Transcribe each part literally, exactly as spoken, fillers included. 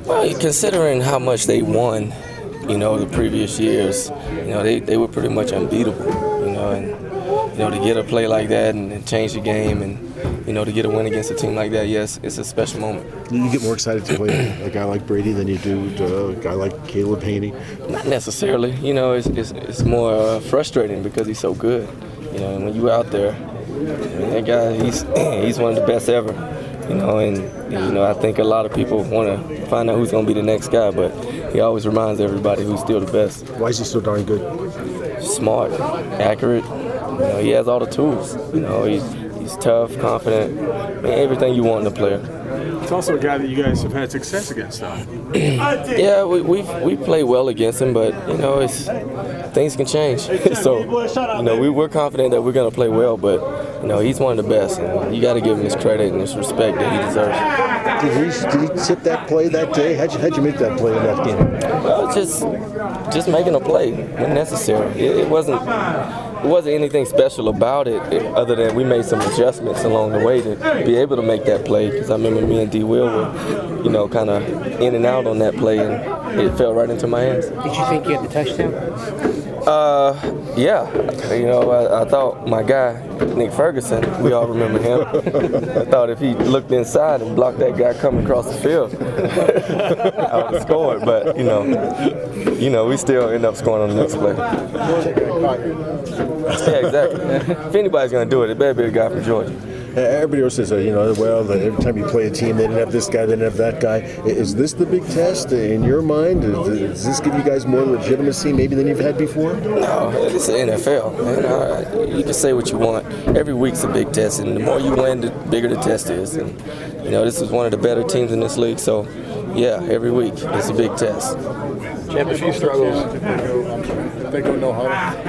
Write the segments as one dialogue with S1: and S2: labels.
S1: Well, considering how much they won, you know, the previous years, you know, they, they were pretty much unbeatable, you know, and, you know, to get a play like that and, and change the game and, you know, to get a win against a team like that, yes, it's a special moment.
S2: You get more excited to play a guy like Brady than you do to a guy like Caleb Haney?
S1: Not necessarily. You know, it's, it's, it's more uh, frustrating because he's so good. You know, and when you're out there, I mean, that guy, he's, he's one of the best ever. You know, and, you know, I think a lot of people want to find out who's going to be the next guy, but he always reminds everybody who's still the best.
S2: Why is he so darn good?
S1: Smart, accurate. You know, he has all the tools. You know, he's, he's tough, confident, I mean, everything you want in a player.
S3: It's also a guy that you guys have had success against, though.
S1: Yeah, we we we play well against him, but you know, it's things can change. So, you know, we we're confident that we're gonna play well, but you know, he's one of the best, and you got to give him his credit and his respect that he deserves.
S2: Did he did he tip that play that day? How'd you how'd you make that play in that game?
S1: Well, just just making a play when necessary. It, it wasn't. It wasn't anything special about it other than we made some adjustments along the way to be able to make that play. Because I remember me and D. Will were, you know, kind of in and out on that play, and it fell right into my hands.
S4: Did you think you had the touchdown?
S1: Uh, yeah. You know, I, I thought my guy, Nick Ferguson, we all remember him. I thought if he looked inside and blocked that guy coming across the field, I would have scored. But, you know, you know, we still end up scoring on the next play. Yeah, exactly. If anybody's going to do it, it better be a guy from Georgia.
S2: Everybody else says, uh, you know, well, that every time you play a team, they didn't have this guy, they didn't have that guy. Is this the big test in your mind? Does this give you guys more legitimacy maybe than you've had before?
S1: No, it's the N F L, man. Uh, you can say what you want. Every week's a big test, and the more you win, the bigger the test is. And, you know, this is one of the better teams in this league, so, yeah, every week it's a big test.
S5: Champ, a few struggles.
S3: They go no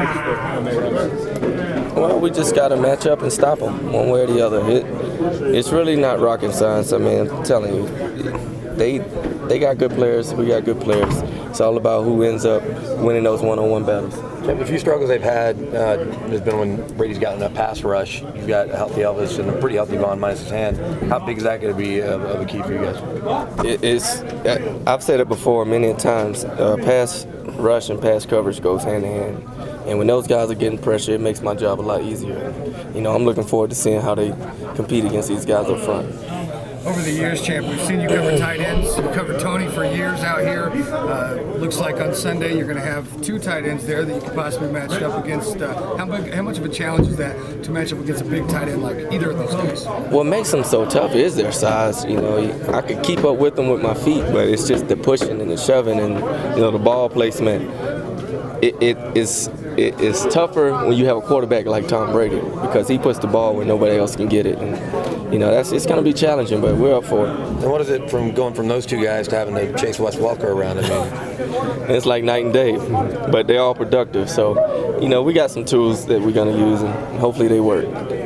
S3: harm.
S1: Well, we just got to match up and stop them one way or the other. It, it's really not rocket science. I mean, I'm telling you, they they got good players. We got good players. It's all about who ends up winning those one-on-one battles.
S5: Champ, a few struggles they've had uh, has been when Brady's gotten a pass rush. You've got a healthy Elvis and a pretty healthy Vaughn minus his hand. How big is that going to be of, of a key for you guys?
S1: It, it's I've said it before many times. Uh, pass rush and pass coverage goes hand in hand. And when those guys are getting pressure, it makes my job a lot easier. And, you know, I'm looking forward to seeing how they compete against these guys up front.
S6: Over the years, Champ, we've seen you cover tight ends. You've covered Tony for years out here. Uh, looks like on Sunday you're going to have two tight ends there that you could possibly match up against. Uh, how, big, how much of a challenge is that to match up against a big tight end like either of those guys?
S1: What makes them so tough is their size. You know, I could keep up with them with my feet, but it's just the pushing and the shoving and, you know, the ball placement. It, it is it is tougher when you have a quarterback like Tom Brady because he puts the ball where nobody else can get it, and you know that's it's going to be challenging, but we're up for it.
S5: And what is it from going from those two guys to having to chase Wes Welker around? I mean,
S1: it's like night and day, but they're all productive. So, you know, we got some tools that we're going to use, and hopefully they work.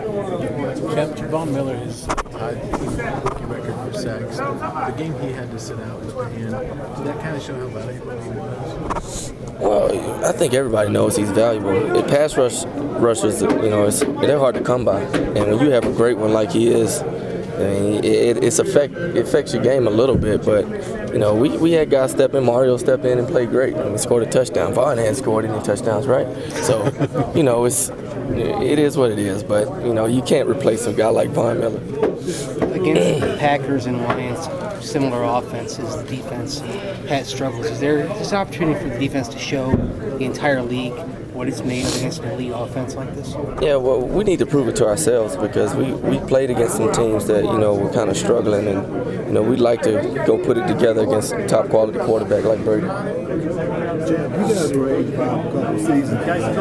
S7: Javon Miller has tied the rookie record for sacks. The game he had to sit out was for him. Did that kind of show how valuable he was?
S1: Well, I think everybody knows he's valuable. The pass rush rushers, you know, it's, they're hard to come by. And when you have a great one like he is, I mean, it, it's affect, it affects your game a little bit. But, you know, we, we had guys step in, Mario step in and play great. And we scored a touchdown. Vaughn hadn't scored any touchdowns, right? So, you know, it's it is what it is. But, you know, you can't replace a guy like Von Miller.
S4: Against the Packers and Lions, similar offenses, the defense had struggles. Is there this an opportunity for the defense to show the entire league what it's made against an elite offense like this?
S1: Yeah, well, we need to prove it to ourselves because we, we played against some teams that, you know, were kind of struggling, and, you know, we'd like to go put it together against a top-quality quarterback like Brady.
S8: Jam, you guys were eighty-five a couple seasons.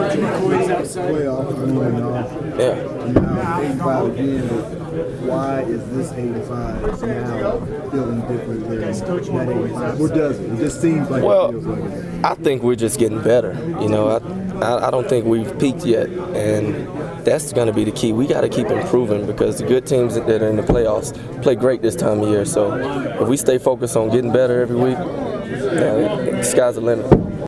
S8: Playoff, moving on.
S1: Yeah.
S8: And now eighty-five again. Why is this eighty-five now feeling different than that eighty-five? What does it? It just seems like
S1: well,
S8: it feels like it.
S1: I think we're just getting better. You know, I, I, I don't think we've peaked yet, and that's going to be the key. We got to keep improving because the good teams that are in the playoffs play great this time of year. So if we stay focused on getting better every week, yeah, the sky's the limit.